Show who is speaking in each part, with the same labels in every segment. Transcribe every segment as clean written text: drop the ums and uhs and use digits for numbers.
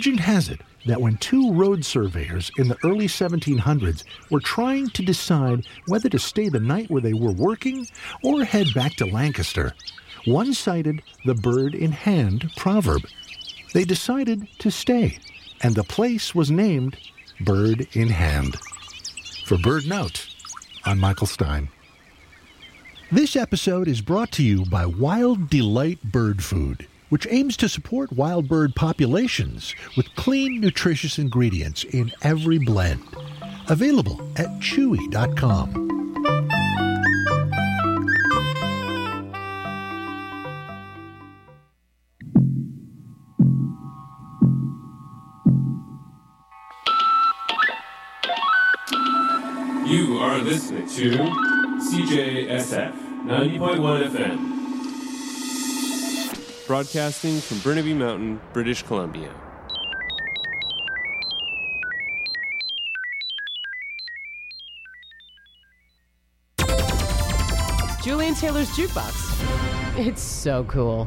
Speaker 1: Legend has it that when two road surveyors in the early 1700s were trying to decide whether to stay the night where they were working or head back to Lancaster, one cited the bird in hand proverb. They decided to stay, and the place was named Bird in Hand. For Bird Note, I'm Michael Stein. This episode is brought to you by Wild Delight Bird Food, which aims to support wild bird populations with clean, nutritious ingredients in every blend. Available at chewy.com.
Speaker 2: You are listening to CJSF 90.1 FM. Broadcasting from Burnaby Mountain, British Columbia.
Speaker 3: Julian Taylor's Jukebox. It's so cool.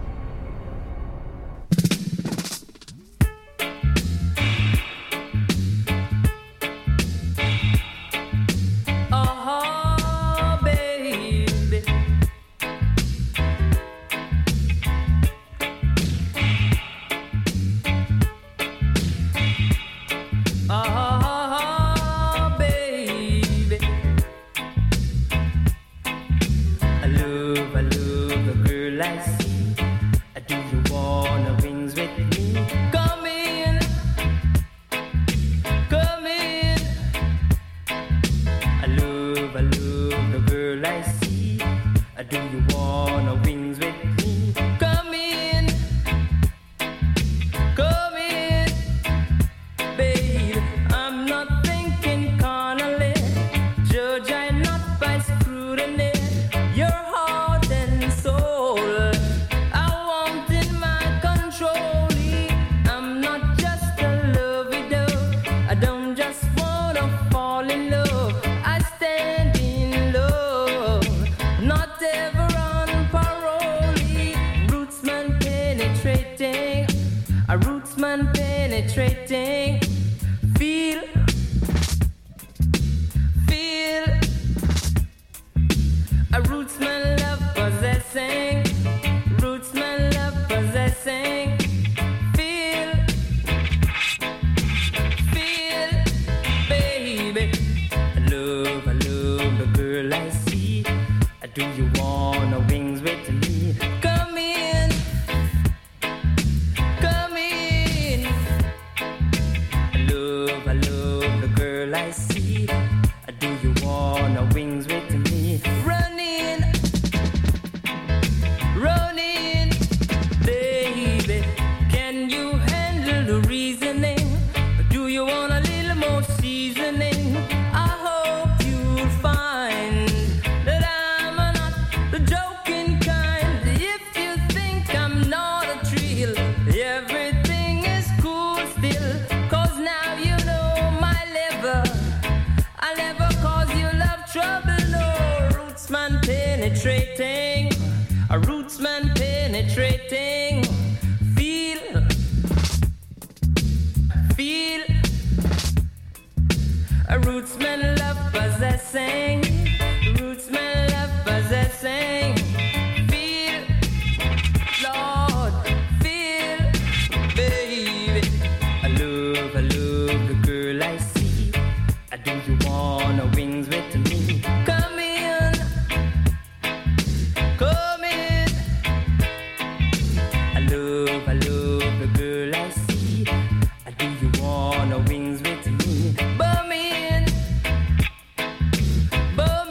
Speaker 4: Wings with me, bum in,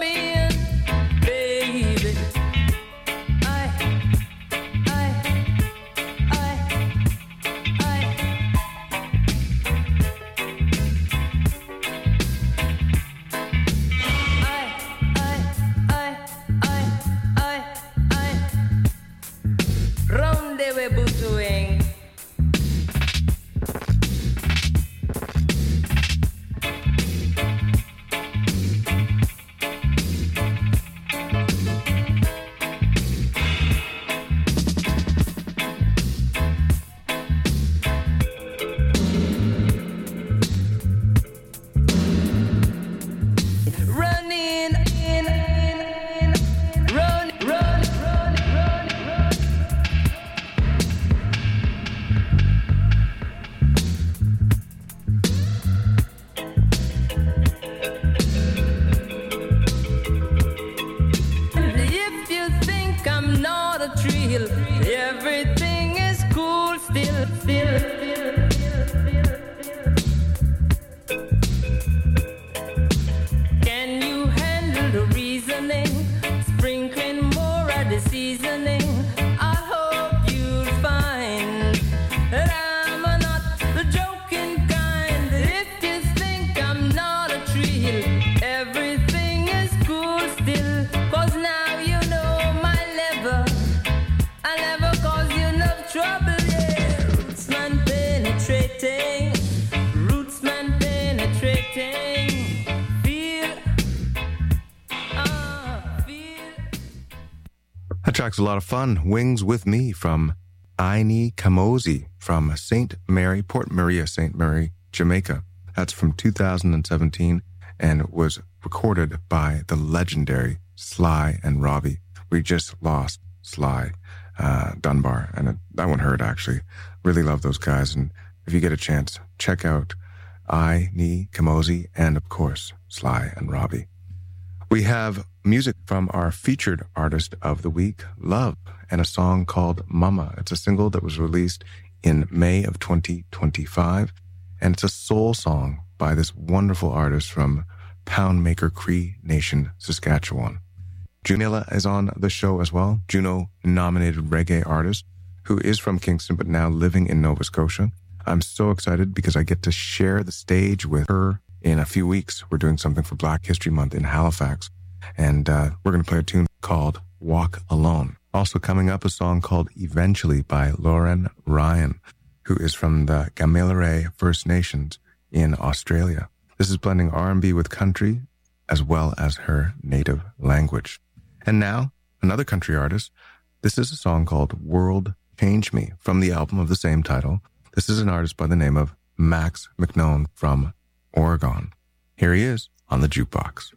Speaker 4: track's a lot of fun. Wings with Me from Aini Kamosi from Port Maria, St. Mary, Jamaica. That's from 2017 and was recorded by the legendary Sly and Robbie. We just lost Sly Dunbar, and that one hurt, actually. Really love those guys, and if you get a chance, check out Aini Kamosi and, of course, Sly and Robbie. We have music from our featured artist of the week, Love, and a song called Mama. It's a single that was released in May of 2025, and it's a soul song by this wonderful artist from Poundmaker Cree Nation, Saskatchewan. Junilla is on the show as well, Juno-nominated reggae artist who is from Kingston but now living in Nova Scotia. I'm so excited because I get to share the stage with her in a few weeks. We're doing something for Black History Month in Halifax, and we're going to play a tune called Walk Alone. Also coming up, a song called Eventually by Lauren Ryan, who is from the Gamilaroi First Nations in Australia. This is blending R&B with country as well as her native language. And now, another country artist. This is a song called World Change Me from the album of the same title. This is an artist by the name of Max McKnone from Oregon. Here he is on the Jukebox.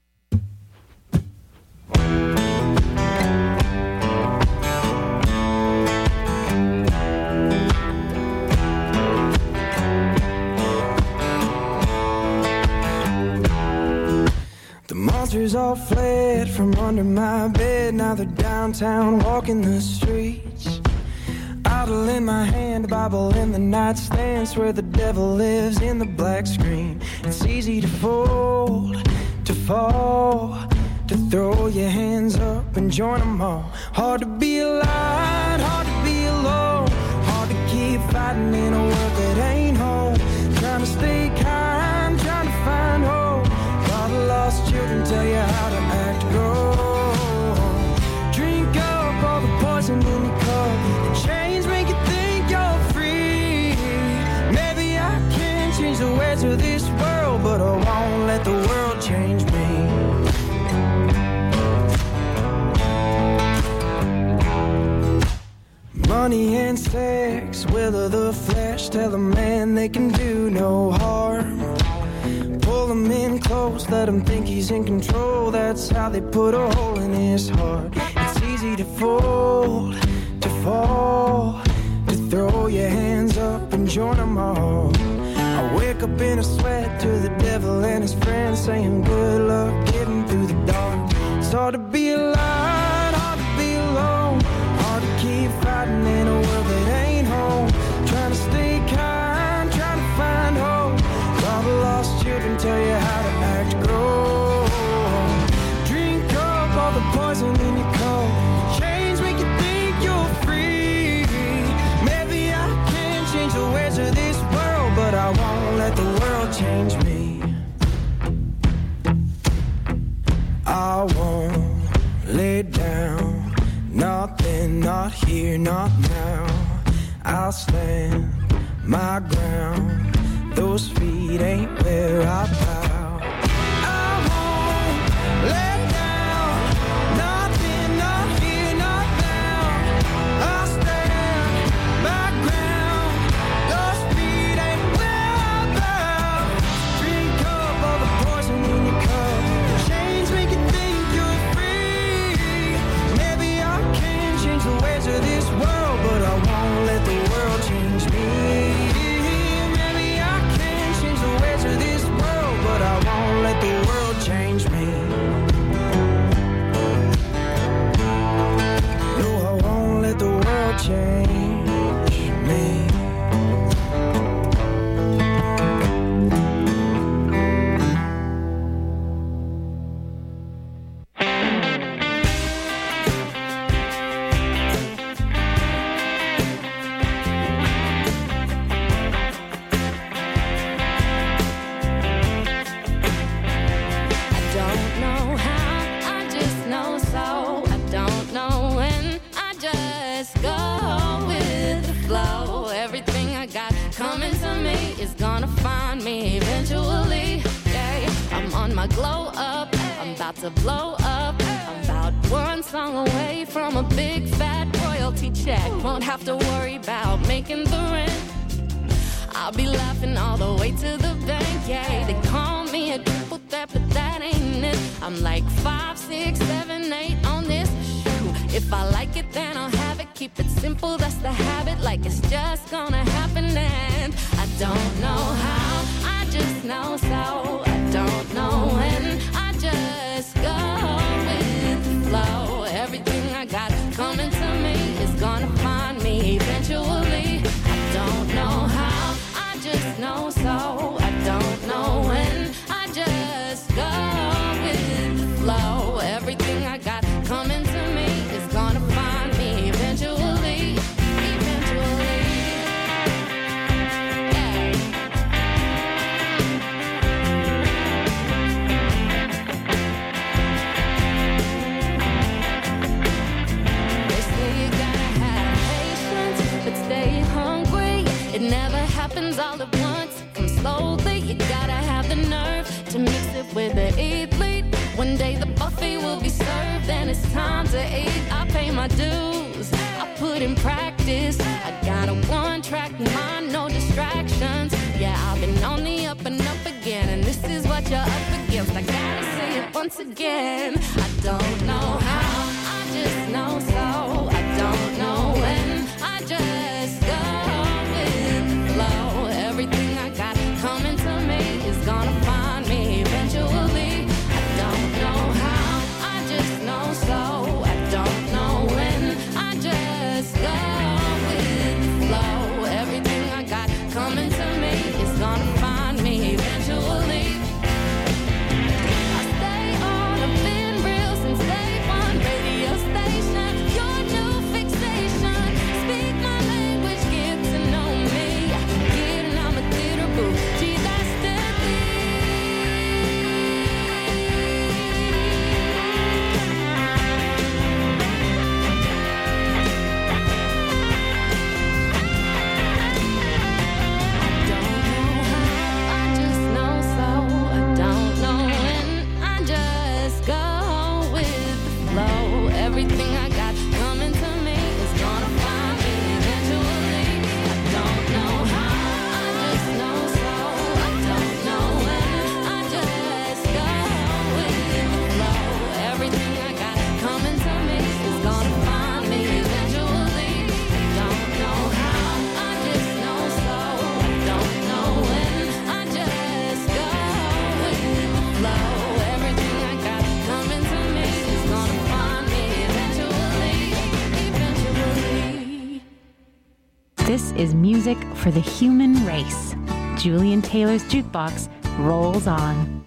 Speaker 5: The monsters all fled from under my bed. Now they're downtown walking the streets. Idle in my hand, a Bible in the nightstand. Where the devil lives in the black screen. It's easy to fold, to fall, to throw your hands up and join them all. Hard to be alive, hard to be alone. Hard to keep fighting in a world that ain't home. Trying to stay kind, trying to find hope. All the lost children tell you how to act, go. Drink up all the poison in your cup. The chains make you think you're free. Maybe I can change the ways of this world, but I won't let the world change me. Money and sex, will of the flesh, tell a man they can do no harm. Pull him in close, let him think he's in control. That's how they put a hole in his heart. It's easy to fold, to fall, to throw your hands up and join them all. I wake up in a sweat to the devil and his friends saying good luck getting through the dark. It's hard to be alive, hard to be alone. Hard to keep fighting in a world that ain't home. Trying to stay kind, trying to find hope. All the lost children tell you how to act, grow. Drink up all the poison in your cup. Chains make you think you're free. Maybe I can change the ways of this world, but I won't let the world change me. I won't lay down, not then, not here, not now. I'll stand my ground. Those feet ain't where I bow. I won't let down, not then, not here, not now. I'll stand my ground. Those feet ain't where I bow. Drink up all the poison in your cup. The chains make you think you're free. Maybe I can change the ways of this world, but I won't let the world change me. This world, but I won't let the world change me. No, I won't let the world change me.
Speaker 6: Glow up, I'm about to blow up, I'm about one song away from a big fat royalty check. Won't have to worry about making the rent. I'll be laughing all the way to the bank, yeah. They call me a triple threat, but that ain't it. I'm like 5, 6, 7, 8 on this. If I like it, then I'll have it. Keep it simple, that's the habit. Like it's just gonna happen, and I don't know how. I just know so. I don't know when. I just go with the flow. Everything I got coming to me is gonna find me eventually. I don't know how. I just know so. I don't know when. I just go with the flow. Everything I got coming to me is gonna find me eventually. Eventually. Yeah. They say you gotta have patience, but stay hungry. It never happens all at once. Come slowly. You gotta have the nerve to mix it with the elite. One day the buffet will be served and it's time to eat. I pay my dues, I put in practice. I got a one-track mind, no distractions. Yeah, I've been on the up and up again, and this is what you're up against. I gotta say it once again. I don't know how, I just know so. I don't know when, I just go with the flow. Everything I got coming to me is gonna find me eventually. I don't know how, I just know so. I don't know when, I just go with the flow. Everything I got coming to me is gonna find me eventually. I stay on, I've been real since day one. Radio station, your new fixation. Speak my language, get to know me. Kidding, I'm a theater boo. Gee, that's deadly. Don't know how, I just know so. I don't know when, I just go with the flow. Everything I got coming to me is gonna find me eventually. I don't know how, I just know so. I don't know when, I just go with the flow. Everything I got coming to me is gonna find me eventually. I don't know how, I just know so. I don't know when, I just go with the flow. Everything I got coming to me is gonna find me eventually. Eventually.
Speaker 7: This is music for the human race. Julian Taylor's Jukebox rolls on.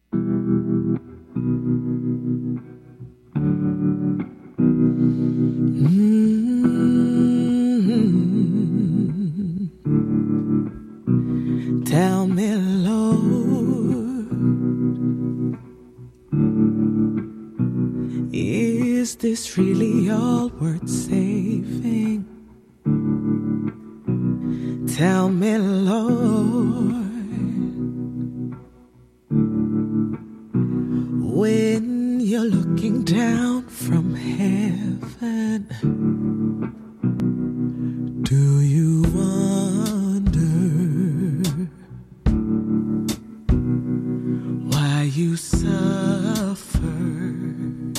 Speaker 5: Tell me, Lord, is this really all worth saving? Tell me, Lord, when you're looking down from heaven, do you wonder why you suffered?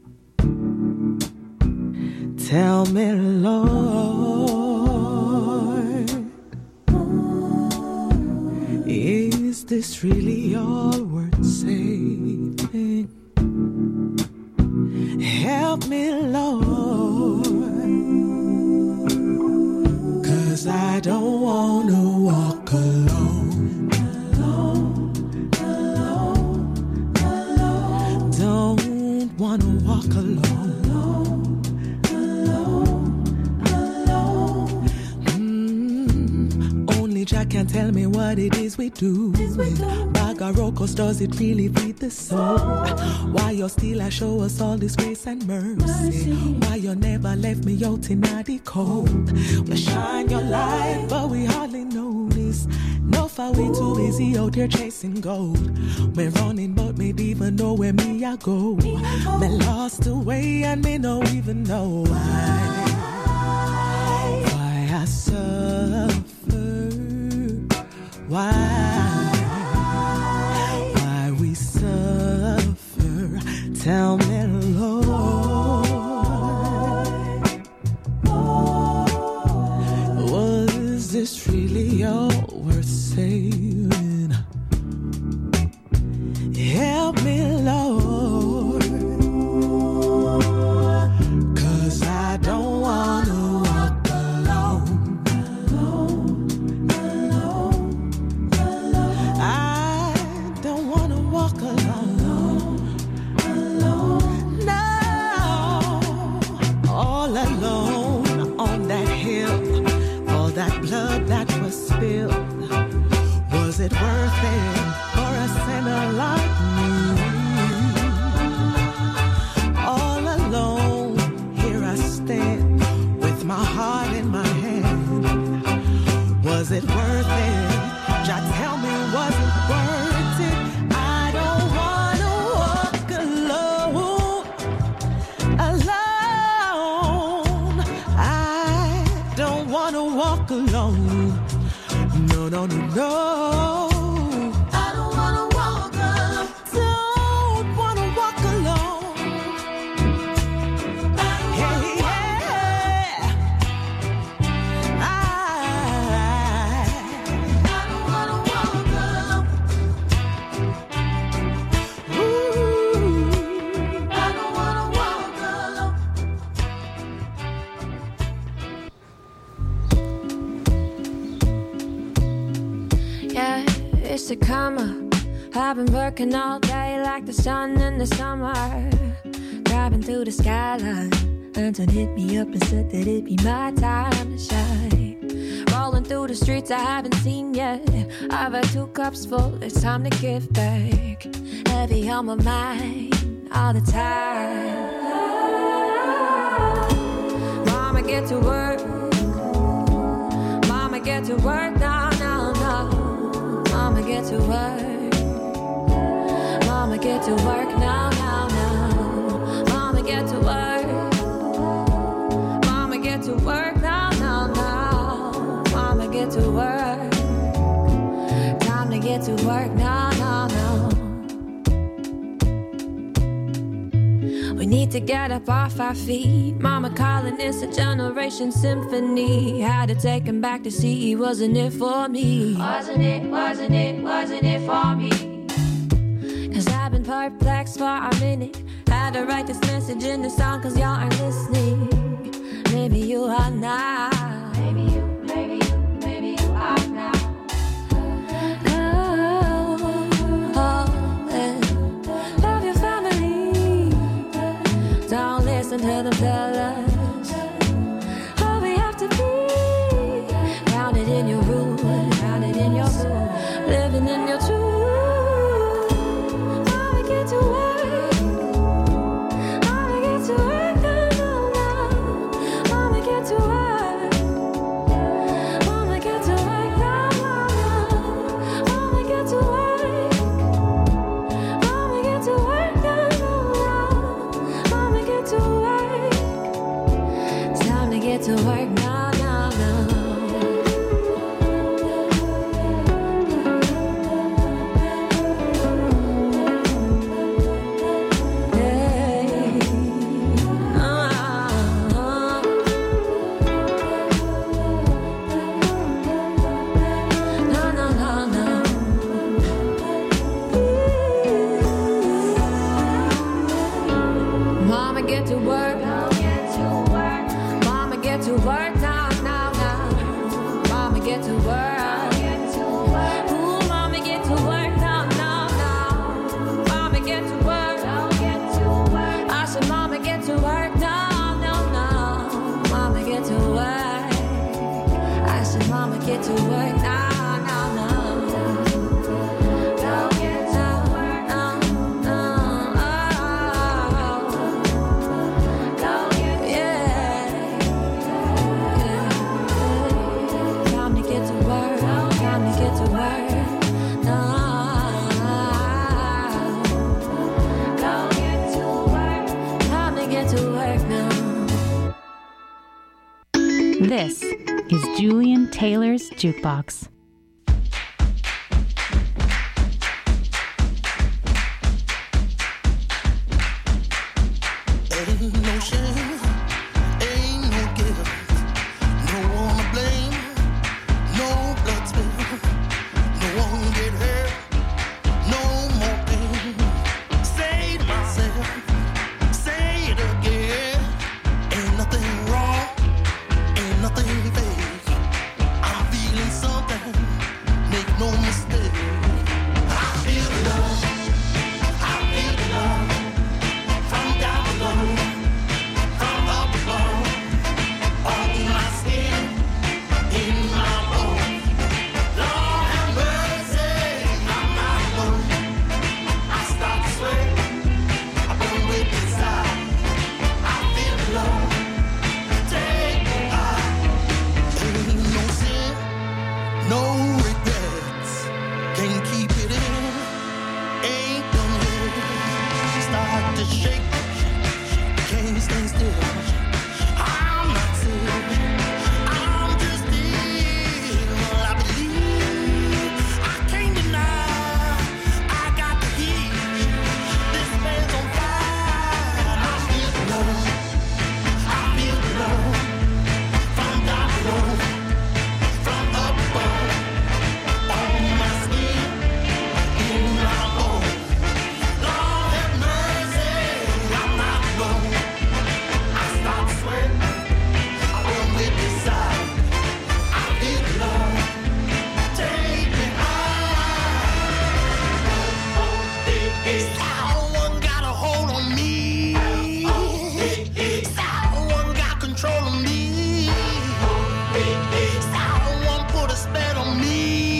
Speaker 5: Tell me, Lord, is this really all worth saving? Help me, Lord, 'cause I don't want to walk alone. Don't want to walk alone. Only Jack can tell me what it is we do. Bagarocos, does it really feed the soul? Why you still show us all this grace and mercy? Why you never left me out in the cold? We shine your light, but we hardly notice. No
Speaker 8: Enough are we too busy out here chasing gold. Me running but me even know where me I go. Me lost the way and me no even know why. Why I suffer. Why we suffer. Tell me, Lord, was this really all worth saving? Help me, Lord, 'cause I don't wanna walk alone. I don't wanna walk alone. No, all alone on that hill, all that blood that was spilled. Was it worth it for a sinner like me? All alone, here I stand with my heart in my hand. Was it worth it? Just tell me, was it worth it? I don't wanna walk alone. Alone. I don't wanna walk alone. No, no, no, no. I don't wanna walk alone. Don't wanna walk alone. Hey, yeah. I don't wanna walk alone. Ooh, I don't wanna walk alone.
Speaker 6: Yeah, it's the come up. I've been working all day like the sun in the summer. Driving through the skyline. Anton hit me up and said that it'd be my time to shine. Rolling through the streets I haven't seen yet. I've had 2 cups full, it's time to give back. Heavy on my mind all the time. Mama, get to work. Mama, get to work now, now, now. Mama, get to work. Mama, get to work now, now, now. Mama, get to work. Mama, get to work now, now, now. Mama, get to work. Time to get to work now, now, now. We need to get up off our feet. Mama calling, it's a generation symphony. Had to take him back to see, wasn't it for me? Wasn't it, wasn't it, wasn't it for me? 'Cause I've been perplexed for a minute. Had to write this message in the song 'cause y'all aren't listening. Maybe you are now. Maybe you are now. Love your family. Don't listen to them tell us how we have to be. Grounded in your root, grounded in your soul, living in your truth. Mama, get to work. Mama, get to work now, now, now. Mama, get to work. Mama, get to work now, now, now. Mama, get to work. Mama, get to work now, now, now. Mama, get to work. Time to get to work now, now, now. Mama, get to work. Mama, get to work now, now, now. Mama, get to work. Ooh, mama, get to work now, now, now. Mama, get to work. I said, mama, get to work now, now, now. Mama, get to work. I said, mama, get to work now, now, now. Time to get to work.
Speaker 7: This is Julian Taylor's Jukebox.
Speaker 9: Ain't no shame, ain't no guilt, no one to blame, no blood spill, no one get hurt, no more pain. Say to myself, say it again, ain't nothing wrong, ain't nothing fake. I'm feeling something, make no mistake. I feel the love, I feel the love. From down below, from up above, on my skin, in my bones. Lord have mercy, I'm not alone. I start to sweat, I burn with desire. I feel the love, take me high. Ain't no sin, no regrets, can't keep it in, ain't done yet. Start to shake. Can't stand still. I'm not sick. I'm just ill. I believe. I can't deny. I got the heat. This man's on fire. I feel the love. I feel the love. From down below. From up above. On my skin. In my bones. Lord have mercy. I'm not alone. I start to sweat. I run with desire. I feel the love. Take me high. Someone got a hold on me. Someone got control of me. Someone put a spell on me.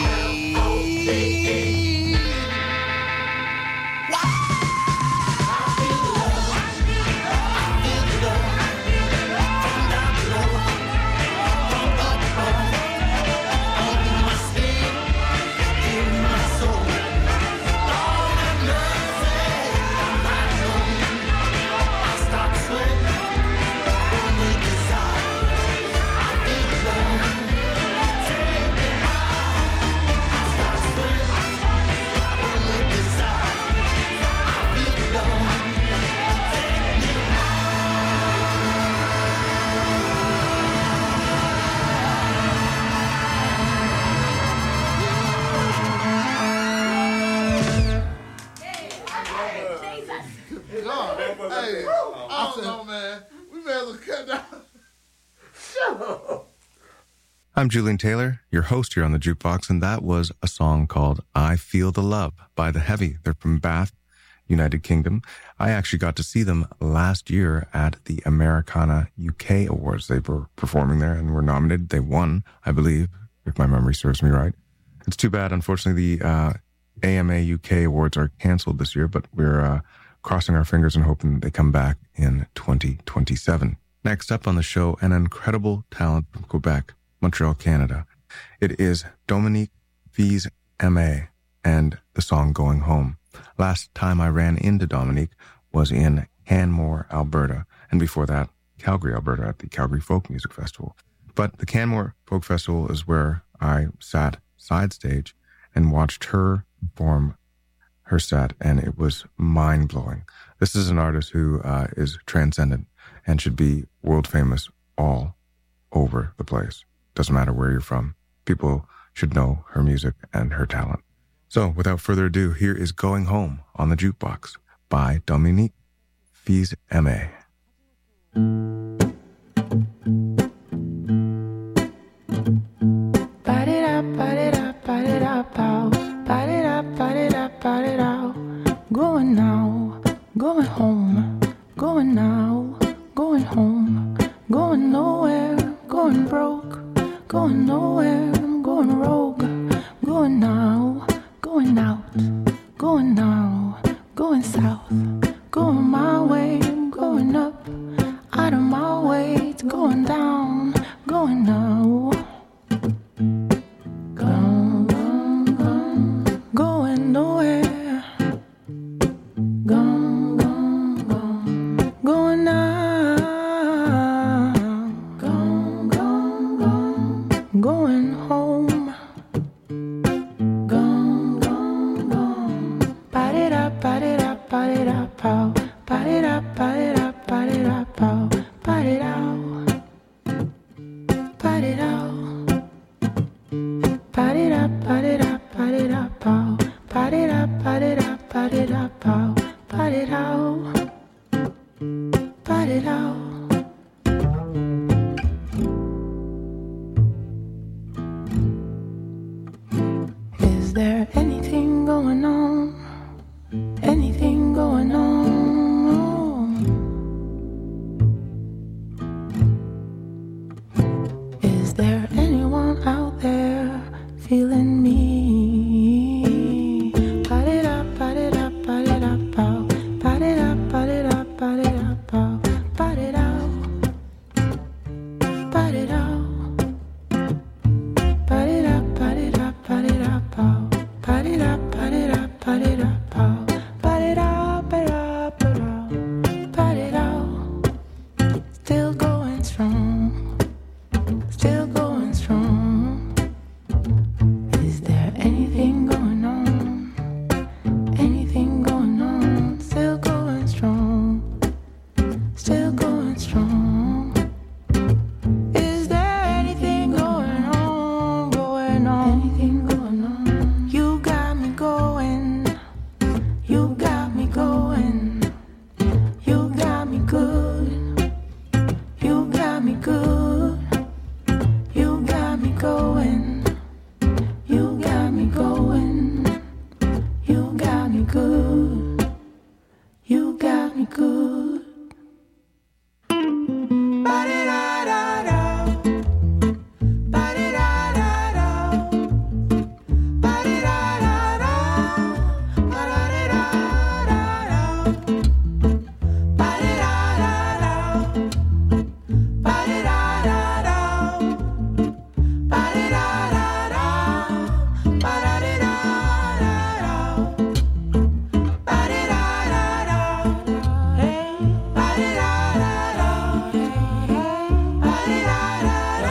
Speaker 10: Hey, I don't know, man. We may as well cut down. Shut up.
Speaker 4: I'm Julian Taylor, your host here on the Jukebox, and that was a song called I Feel the Love by The Heavy. They're from Bath, United Kingdom. I actually got to see them last year at the Americana UK Awards. They were performing there and were nominated. They won, I believe, if my memory serves me right. It's too bad, unfortunately, the AMA UK Awards are canceled this year, but we're crossing our fingers and hoping that they come back in 2027. Next up on the show, an incredible talent from Quebec, Montreal, Canada. It is Dominique Fils-Aimé and the song Going Home. Last time I ran into Dominique was in Canmore, Alberta, and before that, Calgary, Alberta, at the Calgary Folk Music Festival. But the Canmore Folk Festival is where I sat side stage and watched her perform her set, and it was mind-blowing. This is an artist who is transcendent and should be world famous all over the place. Doesn't matter where you're from. People should know her music and her talent. So, without further ado, here is Going Home on the Jukebox by Dominique Fils-Aimé.
Speaker 11: Going now, going home, going now, going home, going nowhere, going broke, going nowhere, I'm going rogue, going now, going out, going now, going south, going my way, going up, out of my way, it's going down, going now. Going nowhere. Gone, gone, gone. Going now. Gone, gone, ba-di-da-pow, ba-di-dow, ba-di-dow. Is there anything going on? Anything going on? Is there anyone out there feeling me? Ba-di-da, ba-di-da, ba-di-da, pow. Ba-di-da, ba-di-da, ba-di-da, pow. Ba-di-dow, ba-di-dow. Ba-di-da, ba-di-da, ba-di-da, pow. Ba-di-da, ba-di-da, ba-di-da, pow. Ba-di-da, ba-da, ba-da, ba-di-dow. Still going strong, still going strong. Is there anything going on? Anything going on? Still going strong, still going strong. Is there anything going on? Going on? Anything going on? You got me going. You got me going. You got me good. You got me good. You got me going. You got me going. You got me good. You got me good. Ba-di-da-da-da. Ba-di-da-da-da. Ba-di-da-da-da. Ba-da-di-da-da-da. Ba-di-da-da-da. Ba-di-da-da-da. Ba-di-da-da-da. Ba-da-di-da-da-da. Ba-di-da-da-da. Hey. Ba-di-da-da-da. Ba-di-da-da-da.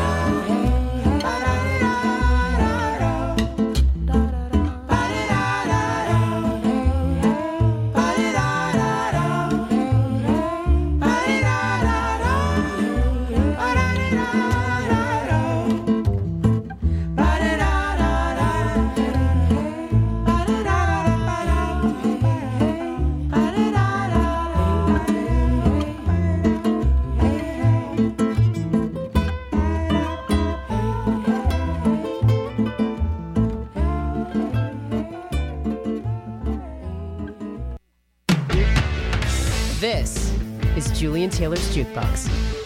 Speaker 3: This is Julian Taylor's Jukebox.